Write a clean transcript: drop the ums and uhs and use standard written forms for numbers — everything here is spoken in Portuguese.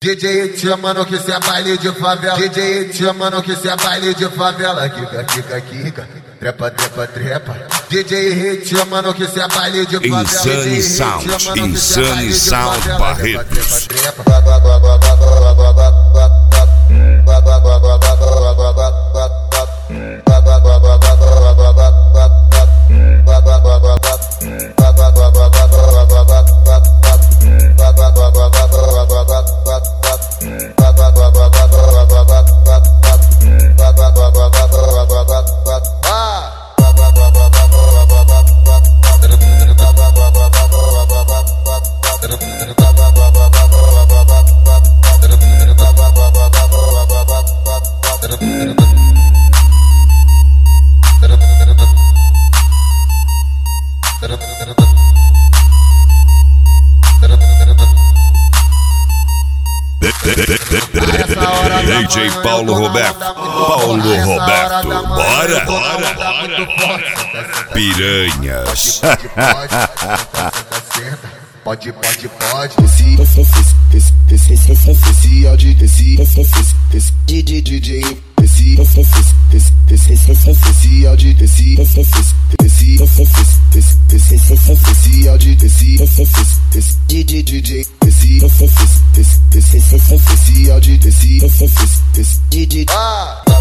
DJ te chamando que cê é baile de favela. DJ te chamando que cê é baile de favela. Kika, kika, kika. Trepa, trepa, trepa. DJ te chamando que cê é baile de favela. Insane Sound, Insane Sound Barretos. DJ Paulo Roberto, bora, piranhas. Pode. Esse áudio, esse DJ, esse áudio, esse áudio, esse DJ, esse áudio, esse DJ.